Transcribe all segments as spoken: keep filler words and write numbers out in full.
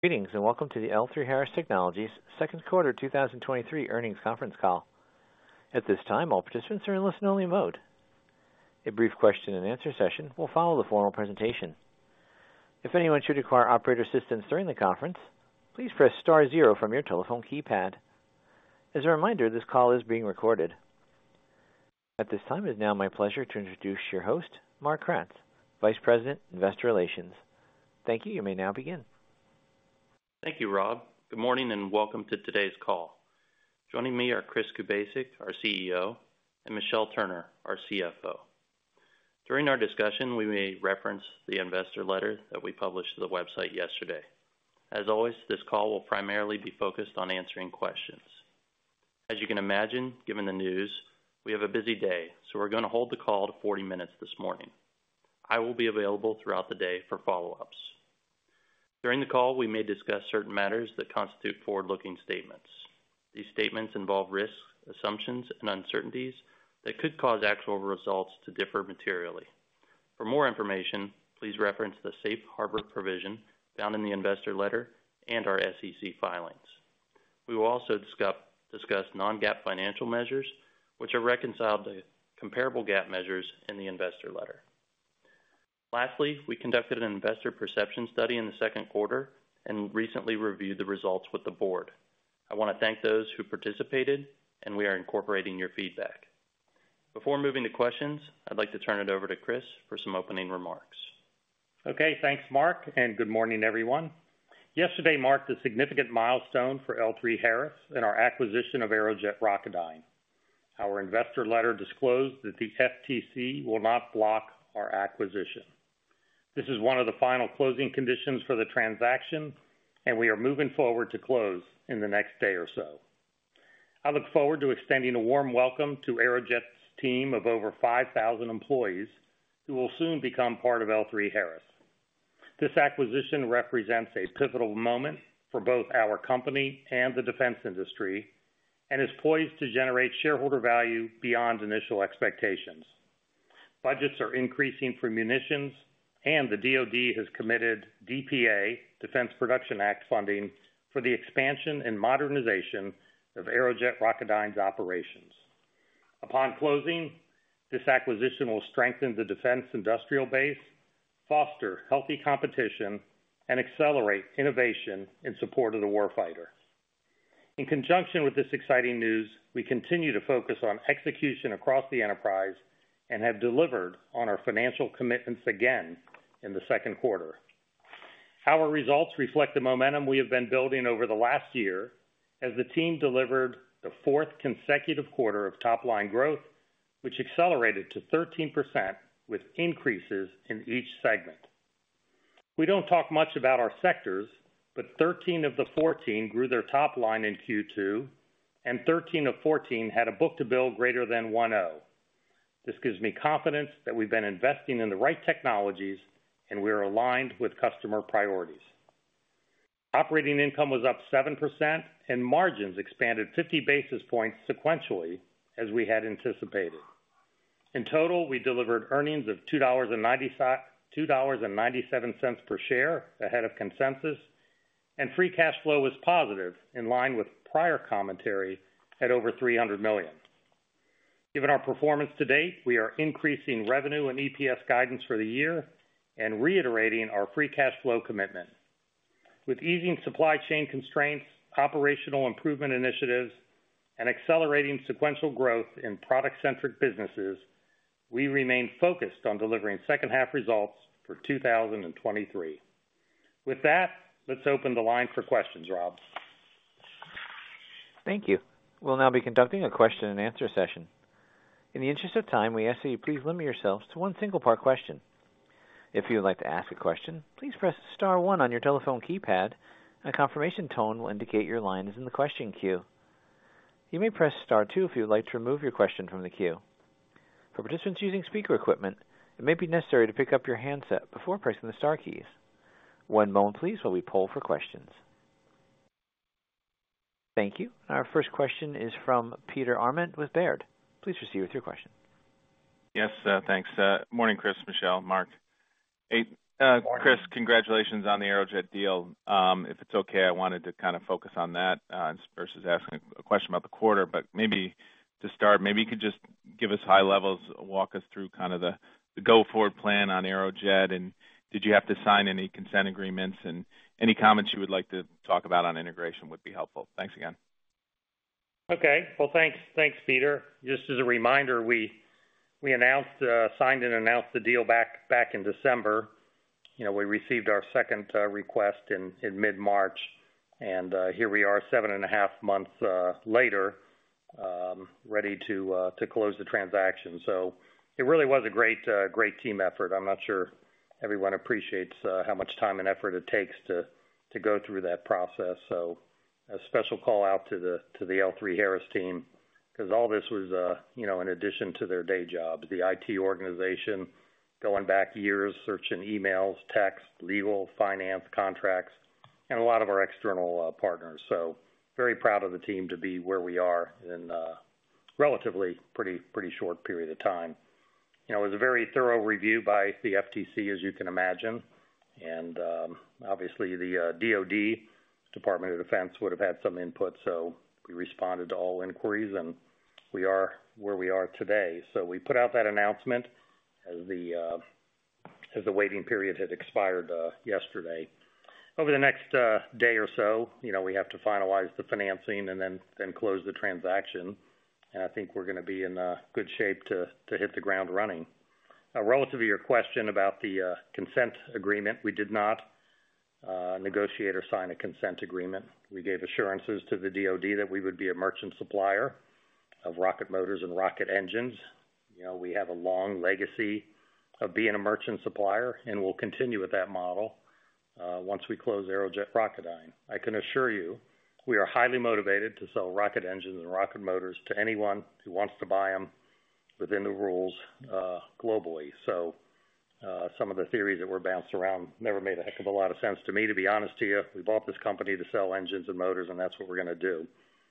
Greetings, and welcome to the L three Harris Technologies second quarter two thousand twenty-three earnings conference call. At this time, all participants are in listen-only mode. A brief question-and-answer session will follow the formal presentation. If anyone should require operator assistance during the conference, please press star zero from your telephone keypad. As a reminder, this call is being recorded. At this time, it is now my pleasure to introduce your host, Mark Kratz, Vice President, Investor Relations. Thank you. You may now begin. Thank you, Rob. Good morning and welcome to today's call. Joining me are Chris Kubasik, our C E O, and Michelle Turner, our C F O. During our discussion, we may reference the investor letter that we published to the website yesterday. As always, this call will primarily be focused on answering questions. As you can imagine, given the news, we have a busy day, so we're going to hold the call to forty minutes this morning. I will be available throughout the day for follow-ups. During the call, we may discuss certain matters that constitute forward-looking statements. These statements involve risks, assumptions, and uncertainties that could cause actual results to differ materially. For more information, please reference the safe harbor provision found in the investor letter and our S E C filings. We will also discuss, discuss non-GAAP financial measures, which are reconciled to comparable GAAP measures in the investor letter. Lastly, we conducted an investor perception study in the second quarter and recently reviewed the results with the board. I want to thank those who participated, and we are incorporating your feedback. Before moving to questions, I'd like to turn it over to Chris for some opening remarks. Okay, thanks, Mark, and good morning, everyone. Yesterday marked a significant milestone for L three Harris in our acquisition of Aerojet Rocketdyne. Our investor letter disclosed that the F T C will not block our acquisition. This is one of the final closing conditions for the transaction, and we are moving forward to close in the next day or so. I look forward to extending a warm welcome to Aerojet's team of over five thousand employees who will soon become part of L three Harris. This acquisition represents a pivotal moment for both our company and the defense industry and is poised to generate shareholder value beyond initial expectations. Budgets are increasing for munitions, and the D O D has committed D P A, Defense Production Act funding for the expansion and modernization of Aerojet Rocketdyne's operations. Upon closing, this acquisition will strengthen the defense industrial base, foster healthy competition, and accelerate innovation in support of the warfighter. In conjunction with this exciting news, we continue to focus on execution across the enterprise and have delivered on our financial commitments again in the second quarter. Our results reflect the momentum we have been building over the last year as the team delivered the fourth consecutive quarter of top-line growth, which accelerated to thirteen percent with increases in each segment. We don't talk much about our sectors, but thirteen of the fourteen grew their top line in Q two, and thirteen of fourteen had a book-to-bill greater than one point oh. This gives me confidence that we've been investing in the right technologies and we are aligned with customer priorities. Operating income was up seven percent and margins expanded fifty basis points sequentially as we had anticipated. In total, we delivered earnings of two dollars and ninety-seven cents per share ahead of consensus, and free cash flow was positive in line with prior commentary at over three hundred million dollars. Given our performance to date, we are increasing revenue and E P S guidance for the year and reiterating our free cash flow commitment. With easing supply chain constraints, operational improvement initiatives, and accelerating sequential growth in product-centric businesses, we remain focused on delivering second-half results for two thousand twenty-three. With that, let's open the line for questions, Rob. Thank you. We'll now be conducting a question-and-answer session. In the interest of time, we ask that you please limit yourselves to one single-part question. If you would like to ask a question, please press star one on your telephone keypad, and a confirmation tone will indicate your line is in the question queue. You may press star two if you would like to remove your question from the queue. For participants using speaker equipment, it may be necessary to pick up your handset before pressing the star keys. One moment, please, while we poll for questions. Thank you. Our first question is from Peter Arment with Baird. Please proceed with your question. Yes, uh, thanks. Uh, morning, Chris, Michelle, Mark. Hey, Uh, Chris, congratulations on the Aerojet deal. Um, if it's okay, I wanted to kind of focus on that uh, versus asking a question about the quarter. But maybe to start, maybe you could just give us high levels, walk us through kind of the, the go-forward plan on Aerojet, and did you have to sign any consent agreements? And any comments you would like to talk about on integration would be helpful. Thanks again. Okay. Well, thanks, thanks, Peter. Just as a reminder, we we announced, uh, signed and announced the deal back back in December. You know, we received our second uh, request in, in mid-March, and uh, here we are seven and a half months uh, later, um, ready to uh, to close the transaction. So it really was a great uh, great team effort. I'm not sure everyone appreciates uh, how much time and effort it takes to to go through that process. So a special call out to the to the L three Harris team, because all this was uh, you know in addition to their day jobs, the I T organization, going back years, searching emails, text, legal, finance, contracts, and a lot of our external uh, partners. So very proud of the team to be where we are in uh, relatively pretty pretty short period of time. You know, it was a very thorough review by the F T C, as you can imagine, and um, obviously the uh, D O D, Department of Defense, would have had some input. So we responded to all inquiries, and we are where we are today. So we put out that announcement as the uh, as the waiting period had expired uh, yesterday. Over the next uh, day or so, you know, we have to finalize the financing and then then close the transaction. And I think we're going to be in uh, good shape to to hit the ground running. Uh, relative to your question about the uh, consent agreement, we did not uh, negotiate or sign a consent agreement. We gave assurances to the D O D that we would be a merchant supplier of rocket motors and rocket engines. You know, we have a long legacy of being a merchant supplier, and we'll continue with that model uh, once we close Aerojet Rocketdyne. I can assure you, we are highly motivated to sell rocket engines and rocket motors to anyone who wants to buy them within the rules uh, globally. So uh, some of the theories that were bounced around never made a heck of a lot of sense to me, to be honest to you. We bought this company to sell engines and motors, and that's what we're going to do.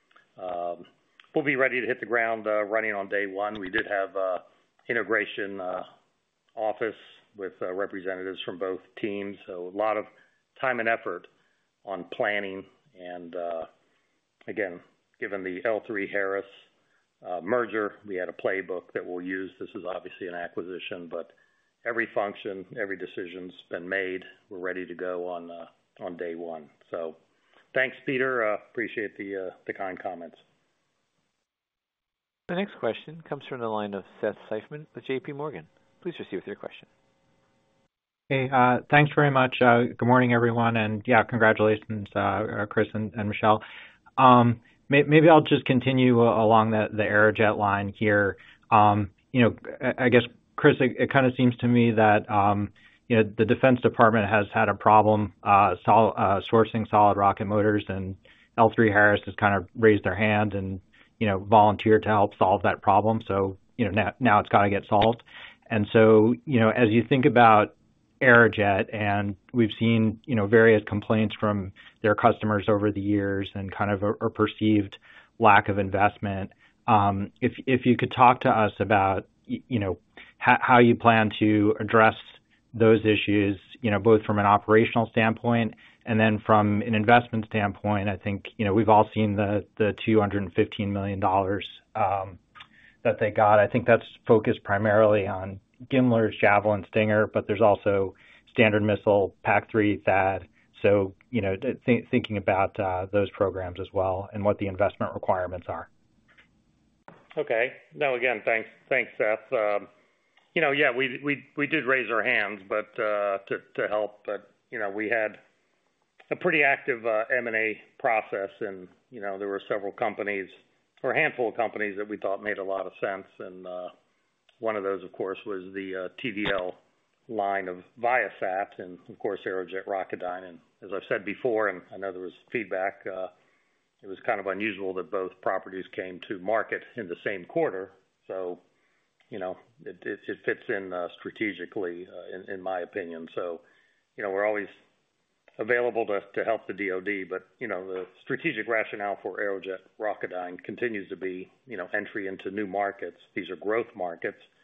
Um, we'll be ready to hit the ground uh, running on day one. We did have uh, integration uh, office with uh, representatives from both teams, so a lot of time and effort on planning. And uh, again, given the L three Harris uh, merger, we had a playbook that we'll use. This is obviously an acquisition, but every function, every decision's been made. We're ready to go on uh, on day one. So thanks, Peter. Uh, appreciate the uh, the kind comments. The next question comes from the line of Seth Seifman with J P Morgan. Please proceed with your question. Hey, uh, thanks very much. Uh, good morning, everyone, and yeah, congratulations, uh, Chris and, and Michelle. Um, may, maybe I'll just continue along the, the Aerojet line here. Um, you know, I, I guess, Chris, it, it kind of seems to me that um, you know the Defense Department has had a problem uh, sol- uh, sourcing solid rocket motors, and L three Harris has kind of raised their hand and you know volunteered to help solve that problem. So you know now, now it's got to get solved. And so you know as you think about Aerojet, and we've seen, you know, various complaints from their customers over the years and kind of a, a perceived lack of investment. Um, if if you could talk to us about, you know, ha- how you plan to address those issues, you know, both from an operational standpoint and then from an investment standpoint. I think, you know, we've all seen the the two hundred fifteen million dollars um, that they got. I think that's focused primarily on Gimler's Javelin Stinger, but there's also Standard Missile, PAC three, THAAD. So, you know, th- thinking about uh, those programs as well and what the investment requirements are. Okay. No, again, thanks, thanks, Seth. Um, you know, yeah, we we we did raise our hands, but uh, to to help, but you know, we had a pretty active uh, M and A process, and you know, there were several companies or a handful of companies that we thought made a lot of sense, and uh, one of those, of course, was the uh, T D L line of Viasat and, of course, Aerojet Rocketdyne. And as I've said before, and I know there was feedback, uh, it was kind of unusual that both properties came to market in the same quarter. So, you know, it, it, it fits in uh, strategically, uh, in, in my opinion. So, you know, we're always available to, to help the D O D, but, you know, the strategic rationale for Aerojet Rocketdyne continues to be, you know, entry into new markets. These are growth markets,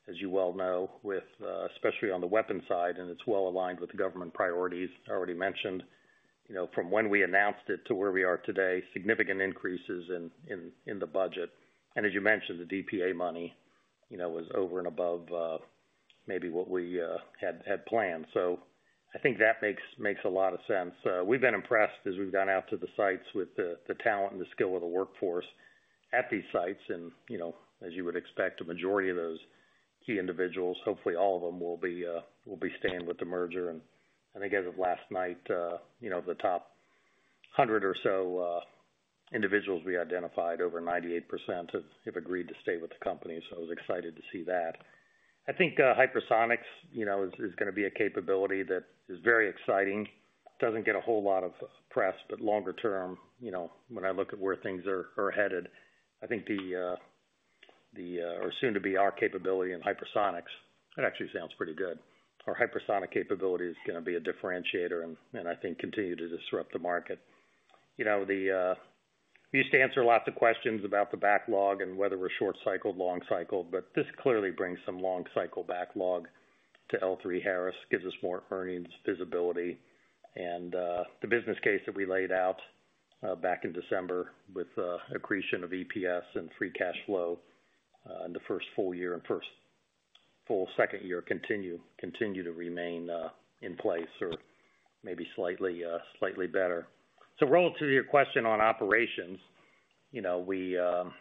as you well know, with uh, especially on the weapons side, and it's well aligned with the government priorities. I already mentioned, you know, from when we announced it to where we are today, significant increases in, in, in the budget. And as you mentioned, the D P A money, you know, was over and above uh, maybe what we uh, had had planned. So I think that makes makes a lot of sense. Uh, we've been impressed as we've gone out to the sites with the, the talent and the skill of the workforce at these sites. And, you know, as you would expect, a majority of those key individuals, hopefully all of them, will be uh, will be staying with the merger. And I think as of last night, uh, you know, the top one hundred or so uh, individuals we identified, over ninety-eight percent have, have agreed to stay with the company. So I was excited to see that. I think uh, hypersonics, you know, is, is going to be a capability that is very exciting. Doesn't get a whole lot of press, but longer term, you know, when I look at where things are, are headed, I think the uh, the uh, or soon to be our capability in hypersonics, that actually sounds pretty good. Our hypersonic capability is going to be a differentiator and, and I think continue to disrupt the market. You know, the uh, we used to answer lots of questions about the backlog and whether we're short cycled, long cycled, but this clearly brings some long cycle backlog to L three Harris, gives us more earnings visibility, and uh, the business case that we laid out uh, back in December with uh, accretion of E P S and free cash flow uh, in the first full year and first full second year continue continue to remain uh, in place, or maybe slightly uh, slightly better. So relative to your question on operations, you know, we um,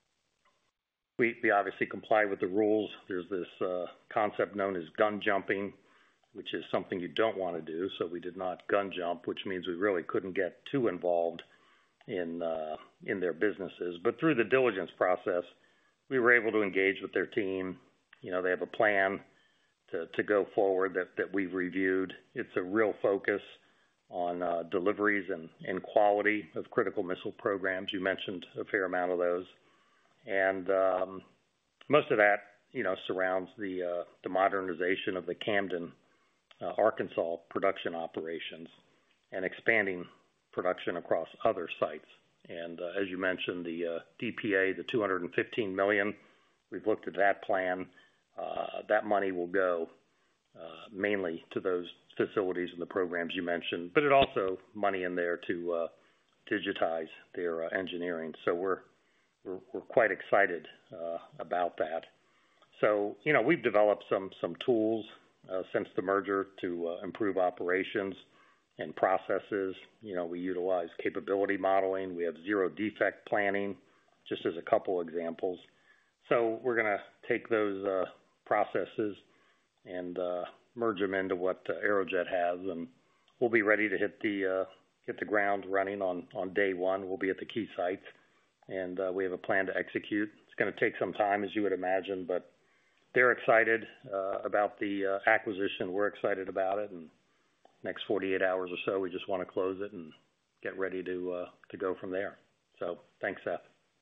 we, we obviously comply with the rules. There's this uh, concept known as gun jumping, which is something you don't want to do. So we did not gun jump, which means we really couldn't get too involved in uh, in their businesses. But through the diligence process, we were able to engage with their team. You know, they have a plan to, to go forward that, that we've reviewed. It's a real focus on uh, deliveries and, and quality of critical missile programs. You mentioned a fair amount of those. And um, most of that, you know, surrounds the, uh, the modernization of the Camden, uh, Arkansas production operations and expanding production across other sites. And uh, as you mentioned, the uh, D P A, the two hundred fifteen million dollars, we've looked at that plan. Uh, that money will go uh, mainly to those facilities and the programs you mentioned, but it also money in there to uh, digitize their uh, engineering. So we're, we're we're quite excited uh, about that. So you know we've developed some some tools uh, since the merger to uh, improve operations and processes. You know we utilize capability modeling. We have zero defect planning, just as a couple examples. So we're going to take those uh, processes and uh, merge them into what uh, Aerojet has, and we'll be ready to hit the uh, hit the ground running on, on day one. We'll be at the key sites, and uh, we have a plan to execute. It's going to take some time, as you would imagine, but they're excited uh, about the uh, acquisition. We're excited about it, and next forty-eight hours or so, we just want to close it and get ready to uh, to go from there. So thanks, Seth.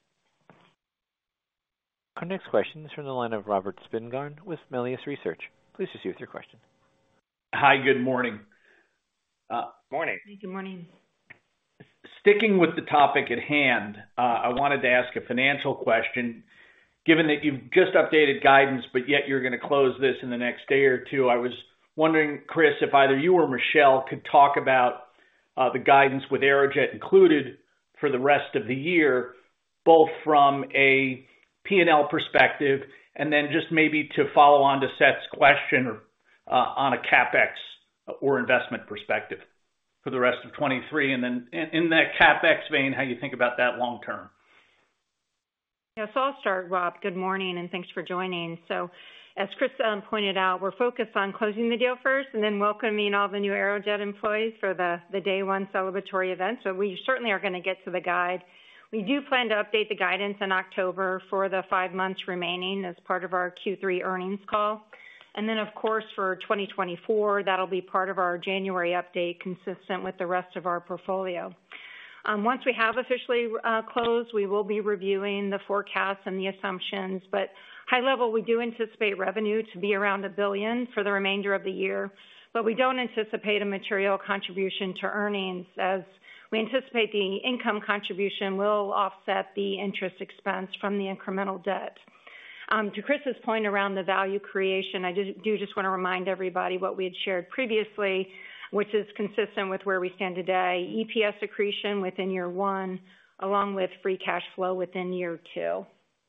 Our next question is from the line of Robert Spingarn with Melius Research. Please proceed with your question. Hi, good morning. Uh, morning. Good morning. Sticking with the topic at hand, uh, I wanted to ask a financial question. Given that you've just updated guidance, but yet you're going to close this in the next day or two, I was wondering, Chris, if either you or Michelle could talk about uh, the guidance with Aerojet included for the rest of the year, both from a P and L perspective, and then just maybe to follow on to Seth's question uh, on a CapEx or investment perspective for the rest of twenty-three, and then in, in that CapEx vein, how you think about that long term. Yeah, so I'll start, Rob. Good morning, and thanks for joining. So as Chris um, pointed out, we're focused on closing the deal first and then welcoming all the new Aerojet employees for the, the day one celebratory event. So we certainly are going to get to the guide. We do plan to update the guidance in October for the five months remaining as part of our Q three earnings call. And then, of course, for twenty twenty-four, that'll be part of our January update consistent with the rest of our portfolio. Um, once we have officially uh, closed, we will be reviewing the forecasts and the assumptions. But high level, we do anticipate revenue to be around a billion for the remainder of the year. But we don't anticipate a material contribution to earnings, as we anticipate the income contribution will offset the interest expense from the incremental debt. Um, to Chris's point around the value creation, I just, do just want to remind everybody what we had shared previously, which is consistent with where we stand today. E P S accretion within year one, along with free cash flow within year two.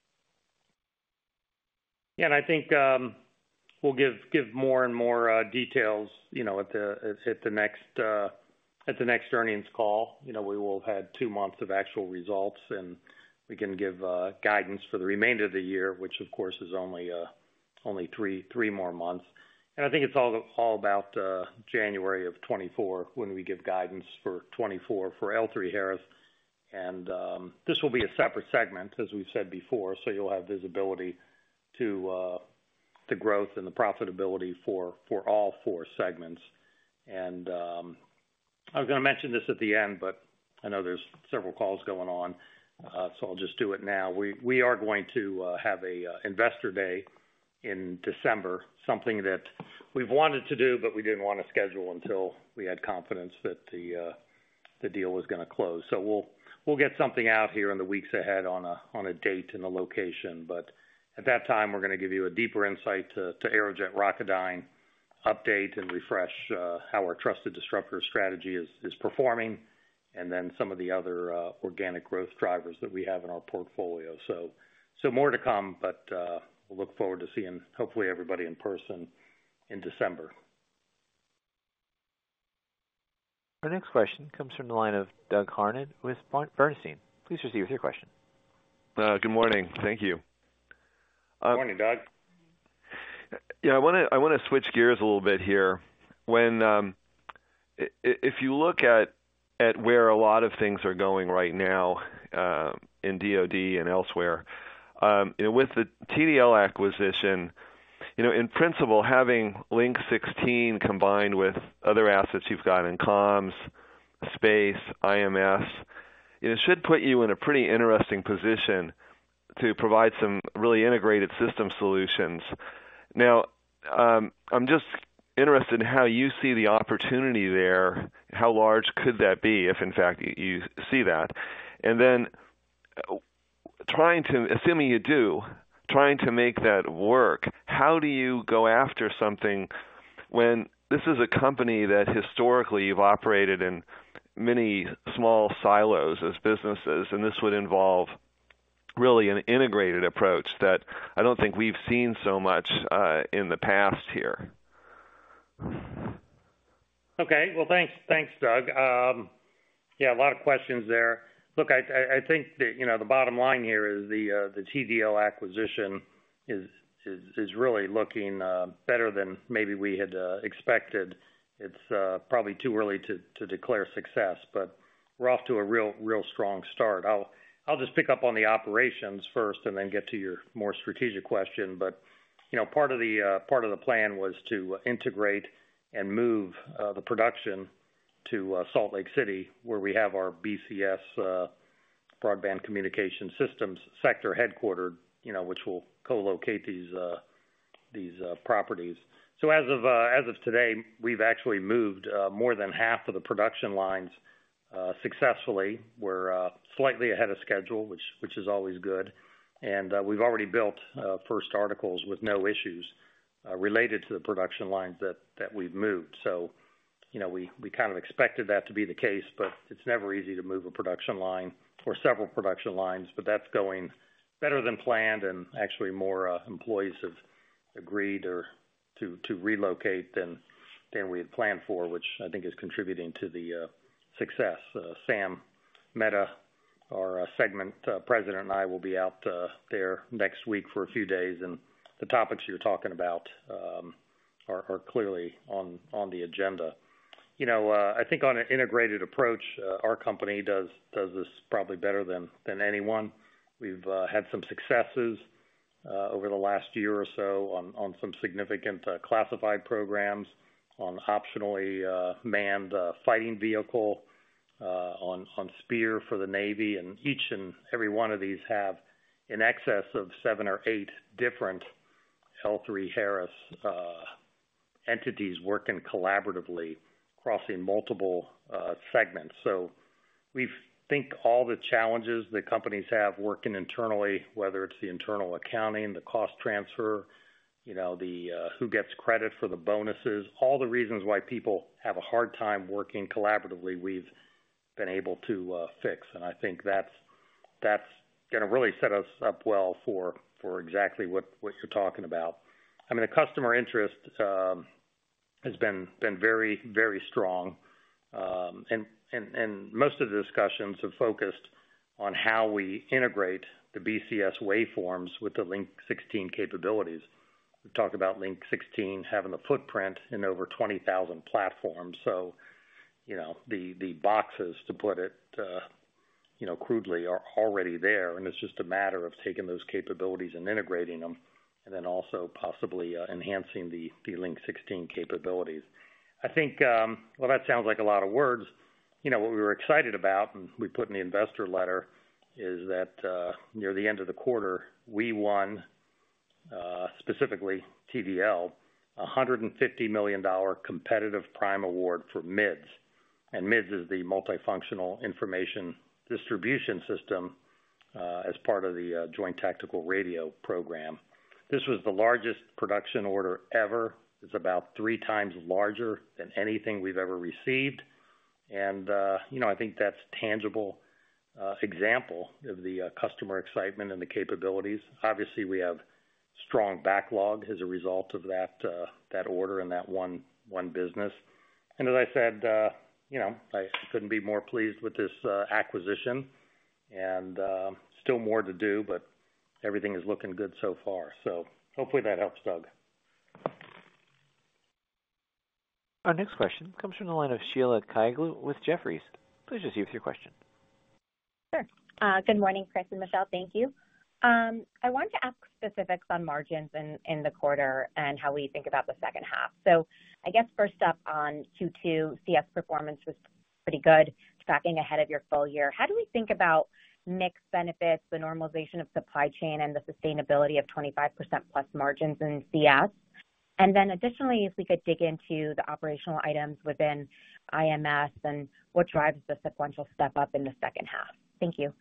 Yeah, and I think um, we'll give give more and more uh, details, you know, at the at the next uh, at the next earnings call. You know, we will have had two months of actual results, and we can give uh, guidance for the remainder of the year, which of course is only uh, only three three more months. And I think it's all all about uh, January of twenty-four when we give guidance for twenty-four for L three Harris. And um, this will be a separate segment, as we've said before, so you'll have visibility to uh, the growth and the profitability for, for all four segments. And um, I was going to mention this at the end, but I know there's several calls going on, uh, so I'll just do it now. We we are going to uh, have a uh, investor day in December, something that we've wanted to do, but we didn't want to schedule until we had confidence that the uh, the deal was going to close. So we'll we'll get something out here in the weeks ahead on a on a date and a location. But at that time, we're going to give you a deeper insight to, to Aerojet Rocketdyne, update and refresh uh, how our trusted disruptor strategy is is performing, and then some of the other uh, organic growth drivers that we have in our portfolio. So so more to come, but uh, we'll look forward to seeing hopefully everybody in person in December. Our next question comes from the line of Doug Harned with Bernstein. Please proceed with your question. Uh, good morning. Thank you. Good uh, morning, Doug. Yeah, I want to I want to switch gears a little bit here. When um, if you look at at where a lot of things are going right now uh, in D O D and elsewhere, um, you know, with the T D L acquisition, you know, in principle, having Link sixteen combined with other assets you've got in comms, space, I M S, you know, should put you in a pretty interesting position to provide some really integrated system solutions. Now, um, I'm just interested in how you see the opportunity there. How large could that be, if in fact you, you see that? And then, trying to, assuming you do, trying to make that work, how do you go after something when this is a company that historically you've operated in many small silos as businesses, and this would involve really an integrated approach that I don't think we've seen so much uh, in the past here. Okay, well, thanks, thanks, Doug. Um, yeah, a lot of questions there. Look, I, I think that, you know, the bottom line here is the uh, the T D L acquisition is is, is really looking uh, better than maybe we had uh, expected. It's uh, probably too early to, to declare success, but we're off to a real real strong start. I'll I'll just pick up on the operations first, and then get to your more strategic question. But you know, part of the uh, part of the plan was to integrate and move uh, the production to uh, Salt Lake City, where we have our B C S, uh, Broadband Communication Systems sector headquartered, you know, which will co-locate these uh, these uh, properties. So as of uh, as of today, we've actually moved uh, more than half of the production lines uh, successfully. We're uh, slightly ahead of schedule, which which is always good, and uh, we've already built uh, first articles with no issues uh, related to the production lines that that we've moved. So, you know, we, we kind of expected that to be the case, but it's never easy to move a production line or several production lines, but that's going better than planned, and actually more uh, employees have agreed or to, to relocate than than we had planned for, which I think is contributing to the uh, success. Uh, Sam Mehta, our uh, segment uh, president, and I will be out uh, there next week for a few days, and the topics you're talking about um, are, are clearly on, on the agenda. You know, uh, I think on an integrated approach, uh, our company does does this probably better than than anyone. We've uh, had some successes uh, over the last year or so on on some significant uh, classified programs, on optionally uh, manned uh, fighting vehicle, uh, on on Spear for the Navy, and each and every one of these have in excess of seven or eight different L three Harris uh, entities working collaboratively, crossing multiple uh, segments. So we've think all the challenges that companies have working internally, whether it's the internal accounting, the cost transfer, you know, the uh, who gets credit for the bonuses, all the reasons why people have a hard time working collaboratively, we've been able to uh, fix. And I think that's that's going to really set us up well for for exactly what, what you're talking about. I mean, the customer interest um, has been been very, very strong. Um, and, and, and most of the discussions have focused on how we integrate the B C S waveforms with the Link sixteen capabilities. We've talked about Link sixteen having the footprint in over twenty thousand platforms. So, you know, the, the boxes, to put it, uh, you know, crudely, are already there. And it's just a matter of taking those capabilities and integrating them, and then also possibly uh, enhancing the, the Link sixteen capabilities. I think, um, well, that sounds like a lot of words. You know, what we were excited about, and we put in the investor letter, is that uh, near the end of the quarter, we won, uh, specifically T D L, a one hundred fifty million dollars competitive prime award for M I D S. And M I D S is the Multifunctional Information Distribution System uh, as part of the uh, Joint Tactical Radio program. This was the largest production order ever. It's about three times larger than anything we've ever received. And, uh, you know, I think that's tangible uh, example of the uh, customer excitement and the capabilities. Obviously, we have strong backlog as a result of that uh, that order and that one one business. And as I said, uh, you know, I couldn't be more pleased with this uh, acquisition. And uh, still more to do, but everything is looking good so far. So hopefully that helps, Doug. Our next question comes from the line of Sheila Kahyaoglu with Jefferies. Please proceed with your question. Sure. Uh, good morning, Chris and Michelle. Thank you. Um, I wanted to ask specifics on margins in, in the quarter and how we think about the second half. So I guess first up on Q two, C S performance was pretty good, tracking ahead of your full year. How do we think about mix benefits, the normalization of supply chain, and the sustainability of twenty-five percent plus margins in C S? And then additionally, if we could dig into the operational items within I M S and what drives the sequential step up in the second half. Thank you.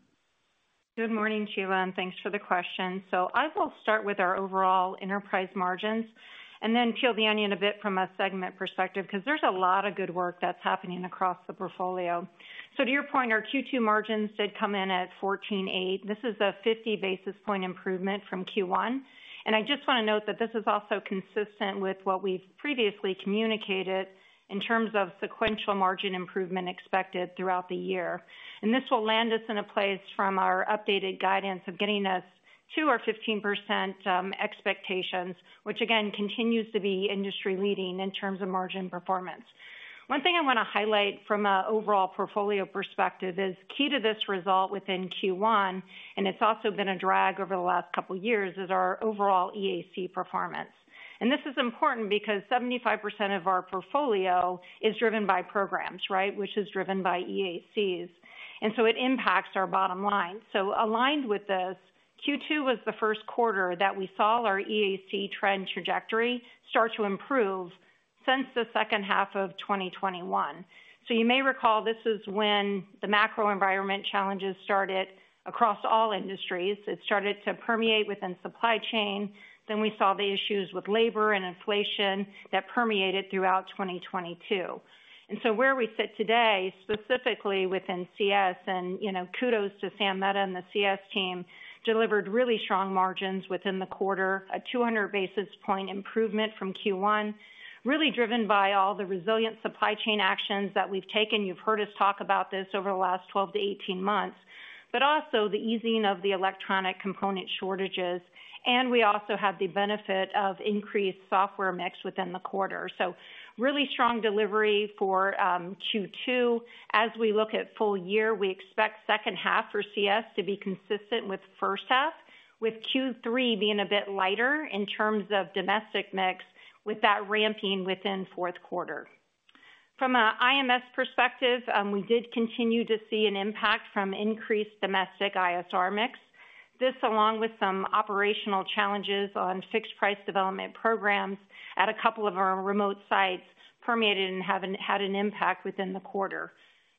Good morning, Sheila, and thanks for the question. So I will start with our overall enterprise margins and then peel the onion a bit from a segment perspective, because there's a lot of good work that's happening across the portfolio. So to your point, our Q two margins did come in at fourteen point eight. This is a fifty basis point improvement from Q one. And I just want to note that this is also consistent with what we've previously communicated in terms of sequential margin improvement expected throughout the year. And this will land us in a place from our updated guidance of getting us to our fifteen percent um, expectations, which again continues to be industry leading in terms of margin performance. One thing I want to highlight from an overall portfolio perspective is key to this result within Q one, and it's also been a drag over the last couple of years, is our overall E A C performance. And this is important because seventy-five percent of our portfolio is driven by programs, right, which is driven by E A Cs. And so it impacts our bottom line. So aligned with this, Q two was the first quarter that we saw our E A C trend trajectory start to improve since the second half of twenty twenty-one. So you may recall this is when the macro environment challenges started across all industries. It started to permeate within supply chain. Then we saw the issues with labor and inflation that permeated throughout twenty twenty-two. And so where we sit today, specifically within C S, and you know, kudos to Sam Mehta and the C S team, delivered really strong margins within the quarter, a two hundred basis point improvement from Q one, really driven by all the resilient supply chain actions that we've taken. You've heard us talk about this over the last twelve to eighteen months, but also the easing of the electronic component shortages. And we also had the benefit of increased software mix within the quarter. So really strong delivery for um, Q two. As we look at full year, we expect second half for C S to be consistent with first half, with Q three being a bit lighter in terms of domestic mix, with that ramping within fourth quarter. From an I M S perspective, um, we did continue to see an impact from increased domestic I S R mix. This, along with some operational challenges on fixed price development programs at a couple of our remote sites, permeated and have an, had an impact within the quarter.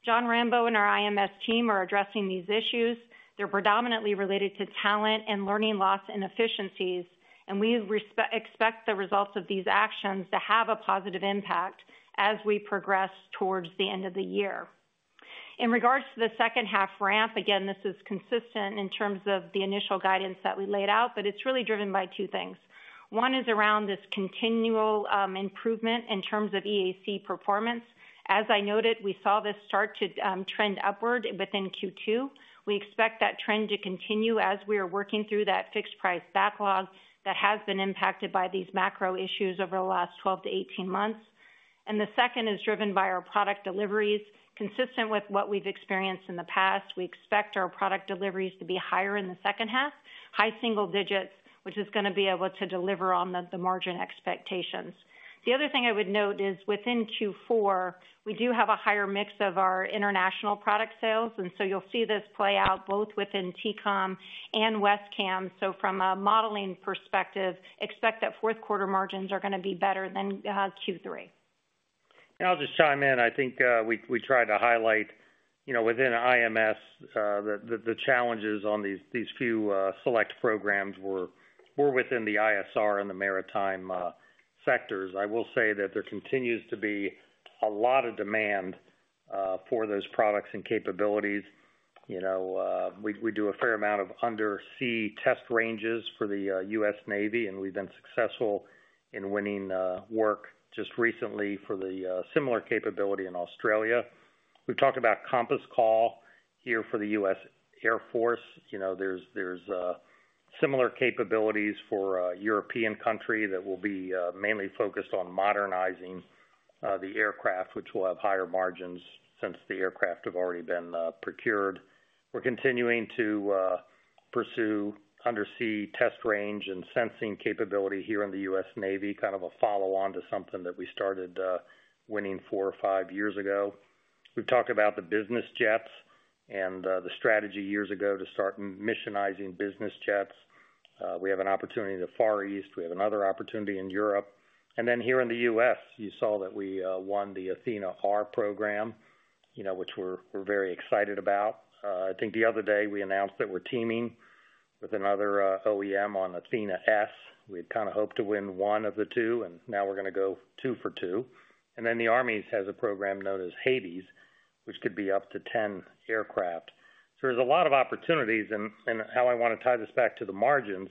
John Rambo and our I M S team are addressing these issues. They're predominantly related to talent and learning loss inefficiencies, and we respe- expect the results of these actions to have a positive impact as we progress towards the end of the year. In regards to the second half ramp, again, this is consistent in terms of the initial guidance that we laid out, but it's really driven by two things. One is around this continual um, improvement in terms of E A C performance. As I noted, we saw this start to um, trend upward within Q two. We expect that trend to continue as we are working through that fixed price backlog that has been impacted by these macro issues over the last twelve to eighteen months. And the second is driven by our product deliveries. Consistent with what we've experienced in the past, we expect our product deliveries to be higher in the second half, high single digits, which is going to be able to deliver on the, the margin expectations. The other thing I would note is within Q four, we do have a higher mix of our international product sales, and so you'll see this play out both within T COM and WESCAM. So from a modeling perspective, expect that fourth quarter margins are going to be better than uh, Q three. I'll just chime in. I think uh, we we tried to highlight, you know, within I M S, uh, the, the the challenges on these these few uh, select programs were were within the I S R and the maritime uh, sectors. I will say that there continues to be a lot of demand uh, for those products and capabilities. You know, uh, we we do a fair amount of undersea test ranges for the uh, U S Navy, and we've been successful in winning uh, work just recently for the uh, similar capability in Australia. We've talked about Compass Call here for the U S Air Force. You know, there's there's uh, similar capabilities for a European country that will be uh, mainly focused on modernizing uh, the aircraft, which will have higher margins since the aircraft have already been uh, procured. We're continuing to uh, pursue undersea test range and sensing capability here in the U S Navy, kind of a follow-on to something that we started uh, winning four or five years ago. We've talked about the business jets and uh, the strategy years ago to start missionizing business jets. Uh, we have an opportunity in the Far East. We have another opportunity in Europe. And then here in the U S, you saw that we uh, won the Athena R program, you know, which we're, we're very excited about. Uh, I think the other day we announced that we're teaming with another uh, O E M on Athena S. We had kind of hoped to win one of the two, and now we're going to go two for two. And then the Army has a program known as Hades, which could be up to ten aircraft. So there's a lot of opportunities, and, and how I want to tie this back to the margins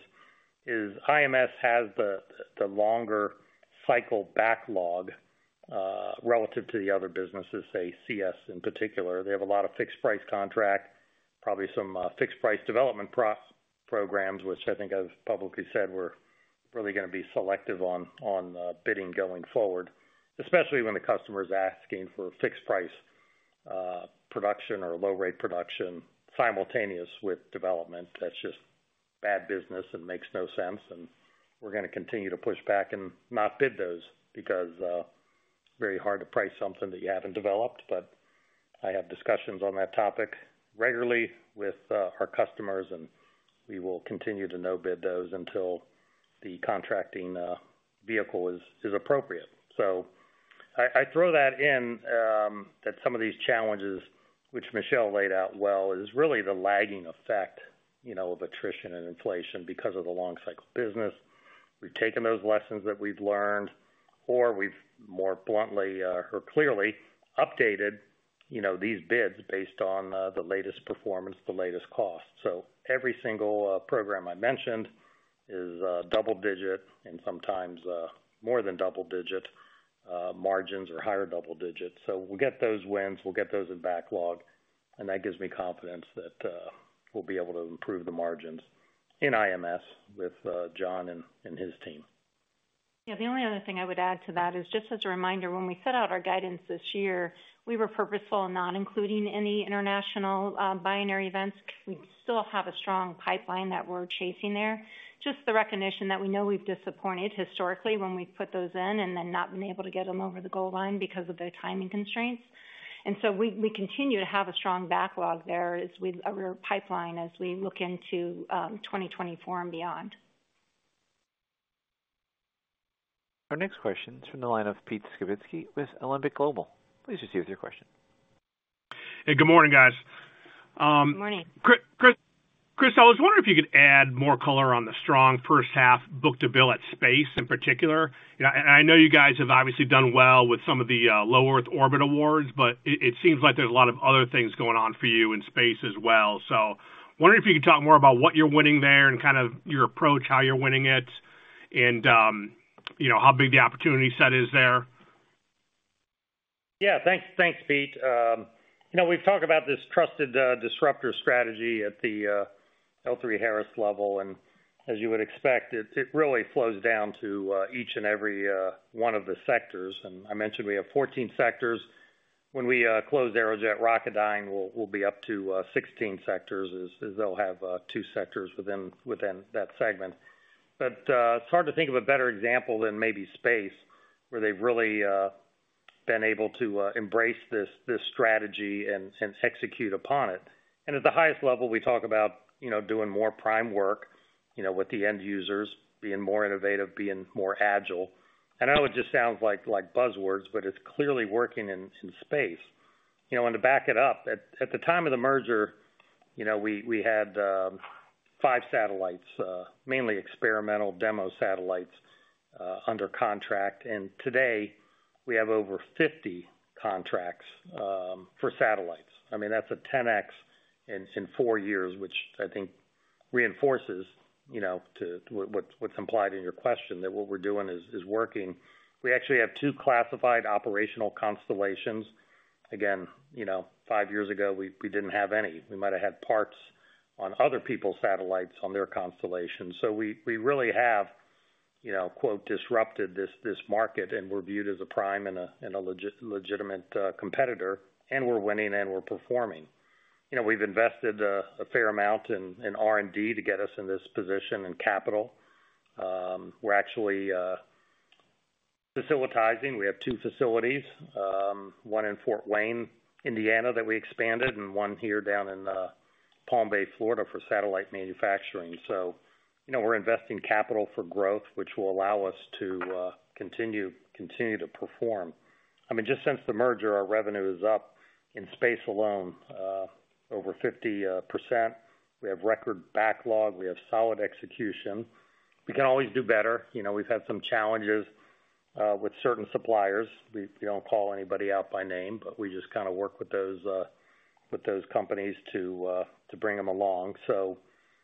is I M S has the, the longer cycle backlog uh, relative to the other businesses, say C S in particular. They have a lot of fixed price contract, probably some uh, fixed price development pro- programs, which I think I've publicly said we're really going to be selective on on uh, bidding going forward, especially when the customer is asking for fixed price uh, production or low rate production simultaneous with development. That's just bad business and makes no sense, and we're going to continue to push back and not bid those because uh, very hard to price something that you haven't developed. But I have discussions on that topic regularly with uh, our customers, and we will continue to no bid those until the contracting uh, vehicle is, is appropriate. So I, I throw that in um, that some of these challenges, which Michelle laid out well, is really the lagging effect, you know, of attrition and inflation because of the long cycle business. We've taken those lessons that we've learned, or we've more bluntly uh, or clearly updated, you know, these bids based on uh, the latest performance, the latest cost. So every single uh, program I mentioned is uh, double digit and sometimes uh, more than double digit uh, margins or higher double digit. So we'll get those wins, we'll get those in backlog, and that gives me confidence that uh, we'll be able to improve the margins in I M S with uh, John and, and his team. Yeah, the only other thing I would add to that is just as a reminder, when we set out our guidance this year, we were purposeful in not including any international uh, binary events. We still have a strong pipeline that we're chasing there. Just the recognition that we know we've disappointed historically when we've put those in and then not been able to get them over the goal line because of the timing constraints. And so we, we continue to have a strong backlog there as we, our pipeline as we look into um, twenty twenty-four and beyond. Our next question is from the line of Pete Skibitsky with Alembic Global. Please proceed with your question. Hey, good morning, guys. Um, Good morning. Chris, Chris, Chris, I was wondering if you could add more color on the strong first half book-to-bill at Space in particular. You know, and I know you guys have obviously done well with some of the uh, low Earth orbit awards, but it, it seems like there's a lot of other things going on for you in space as well. So wondering if you could talk more about what you're winning there and kind of your approach, how you're winning it, and, um, you know, how big the opportunity set is there. Yeah, thanks, thanks, Pete. Um, you know, we've talked about this trusted uh, disruptor strategy at the uh, L three Harris level, and as you would expect, it, it really flows down to uh, each and every uh, one of the sectors. And I mentioned we have fourteen sectors. When we uh, close Aerojet Rocketdyne, we'll, we'll be up to uh, sixteen sectors, as, as they'll have uh, two sectors within within that segment. But uh, it's hard to think of a better example than maybe space, where they've really uh, been able to uh, embrace this this strategy and, and execute upon it. And at the highest level, we talk about, you know, doing more prime work, you know, with the end users, being more innovative, being more agile. And I know it just sounds like like buzzwords, but it's clearly working in, in space. You know, and to back it up, at, at the time of the merger, you know, we, we had um, five satellites, uh, mainly experimental demo satellites uh, under contract. And today, we have over fifty contracts um, for satellites. I mean, that's a ten X in, in four years, which I think reinforces, you know, to, to what, what's implied in your question, that what we're doing is, is working. We actually have two classified operational constellations. Again, you know, five years ago, we, we didn't have any. We might have had parts on other people's satellites on their constellations. So we, we really have, you know, quote, disrupted this this market, and we're viewed as a prime and a, and a legit, legitimate uh, competitor, and we're winning and we're performing. You know, we've invested uh, a fair amount in, in R and D to get us in this position and capital. Um, we're actually uh, facilitizing. We have two facilities, um, one in Fort Wayne, Indiana, that we expanded, and one here down in uh, Palm Bay, Florida, for satellite manufacturing. So, you know, we're investing capital for growth, which will allow us to uh, continue continue to perform. I mean, just since the merger, our revenue is up in space alone uh, over fifty percent. We have record backlog. We have solid execution. We can always do better. You know, we've had some challenges uh, with certain suppliers. We, we don't call anybody out by name, but we just kind of work with those uh, with those companies to uh, to bring them along. So,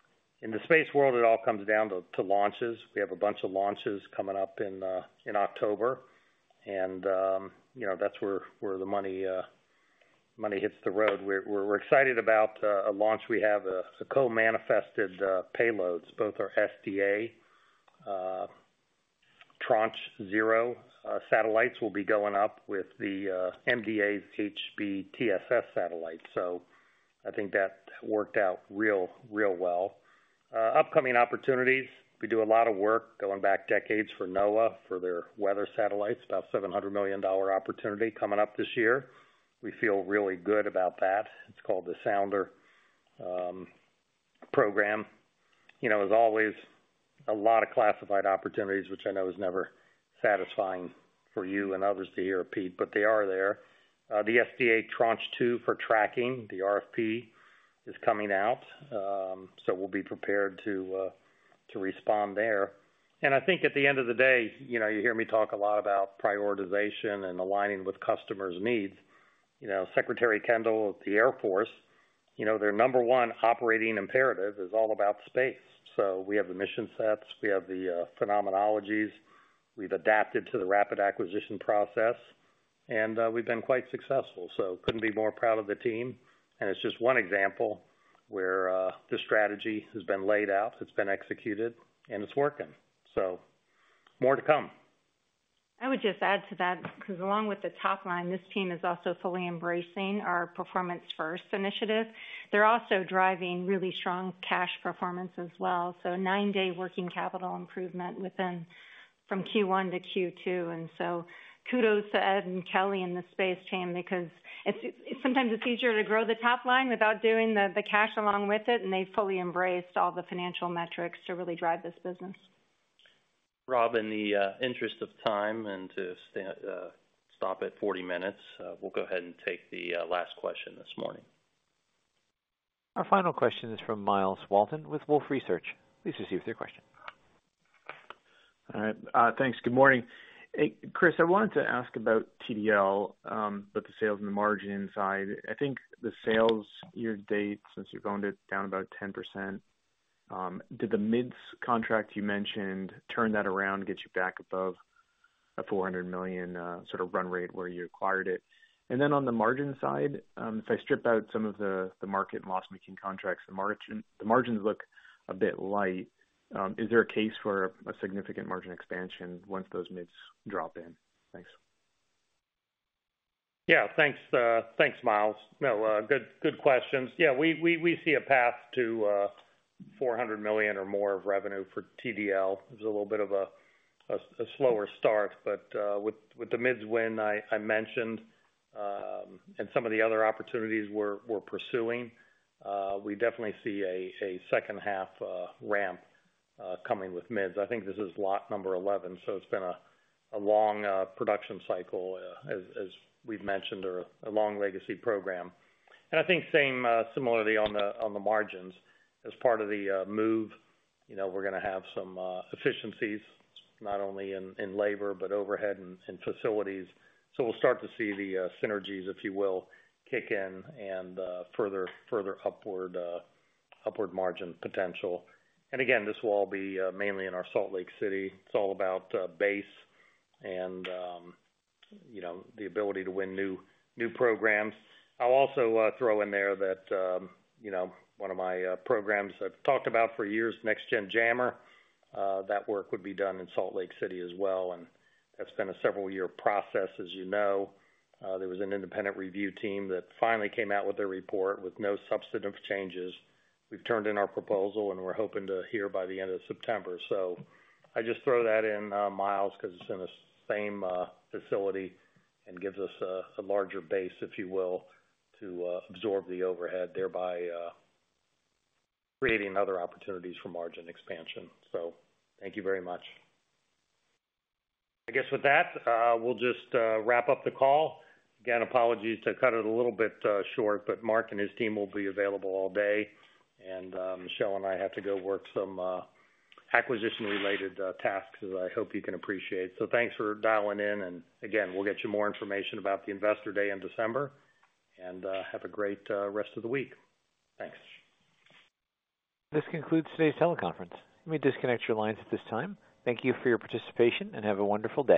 in the space world, it all comes down to, to launches. We have a bunch of launches coming up in uh, in October, and um, you know, that's where where the money uh, money hits the road. We're we're, we're excited about uh, a launch. We have a, a co-manifested uh, payloads. Both our S D A uh, Tranche Zero uh, satellites will be going up with the uh, M D A's H B T S S satellite. So I think that worked out real real well. Uh, upcoming opportunities, we do a lot of work going back decades for NOAA for their weather satellites, about seven hundred million dollars opportunity coming up this year. We feel really good about that. It's called the Sounder um, program. You know, as always, a lot of classified opportunities, which I know is never satisfying for you and others to hear, Pete, but they are there. Uh, the S D A Tranche two for tracking, the R F P, is coming out, um, so we'll be prepared to uh, to respond there. And I think at the end of the day, you know, you hear me talk a lot about prioritization and aligning with customers' needs. You know, Secretary Kendall of the Air Force, you know, their number one operating imperative is all about space. So we have the mission sets, we have the uh, phenomenologies, we've adapted to the rapid acquisition process, and uh, we've been quite successful. So couldn't be more proud of the team. And it's just one example where uh, the strategy has been laid out, it's been executed, and it's working. So more to come. I would just add to that, because along with the top line, this team is also fully embracing our Performance First initiative. They're also driving really strong cash performance as well. So nine-day working capital improvement within from Q one to Q two. And so kudos to Ed and Kelly and the space team, because it's, it's sometimes it's easier to grow the top line without doing the, the cash along with it, and they fully embraced all the financial metrics to really drive this business. Rob, in the uh, interest of time and to stay, uh, stop at forty minutes. Uh, we'll go ahead and take the uh, last question this morning. Our final question is from Myles Walton with Wolfe Research. Please proceed with your question. All right. Uh, thanks. Good morning. Hey, Chris, I wanted to ask about T D L, um, but the sales and the margin side. I think the sales year to date, since you're going to down about ten percent, um, did the M I D S contract you mentioned turn that around, get you back above a four hundred million dollars uh, sort of run rate where you acquired it? And then on the margin side, um, if I strip out some of the, the market and loss-making contracts, the margin the margins look a bit light. Um, is there a case for a significant margin expansion once those M I Ds drop in? Thanks. Yeah, thanks, uh, thanks, Miles. No, uh, good, good questions. Yeah, we, we, we see a path to uh, four hundred million dollars or more of revenue for T D L. It was a little bit of a, a, a slower start, but uh, with with the M I D S win I, I mentioned, um, and some of the other opportunities we're we're pursuing, uh, we definitely see a, a second half uh, ramp uh, coming with M I D S. I think this is lot number eleven, so it's been a, a long uh, production cycle, uh, as, as we've mentioned, or a long legacy program. And I think same uh, similarly on the on the margins. As part of the uh, move, you know, we're going to have some uh, efficiencies, not only in, in labor but overhead and, and facilities. So we'll start to see the uh, synergies, if you will, kick in and uh, further further upward uh, upward margin potential. And again, this will all be uh, mainly in our Salt Lake City. It's all about uh, base and um, you know, the ability to win new new programs. I'll also uh, throw in there that um, you know, one of my uh, programs I've talked about for years, Next Gen Jammer. Uh, that work would be done in Salt Lake City as well, and that's been a several-year process, as you know. Uh, there was an independent review team that finally came out with their report with no substantive changes. We've turned in our proposal, and we're hoping to hear by the end of September. So I just throw that in, uh, Miles, because it's in the same uh, facility and gives us a, a larger base, if you will, to uh, absorb the overhead, thereby uh, creating other opportunities for margin expansion. So thank you very much. I guess with that, uh, we'll just uh, wrap up the call. Again, apologies to cut it a little bit uh, short, but Mark and his team will be available all day. And uh, Michelle and I have to go work some uh, acquisition-related uh, tasks, as I hope you can appreciate. So thanks for dialing in. And again, we'll get you more information about the Investor Day in December. And uh, have a great uh, rest of the week. Thanks. This concludes today's teleconference. You may disconnect your lines at this time. Thank you for your participation and have a wonderful day.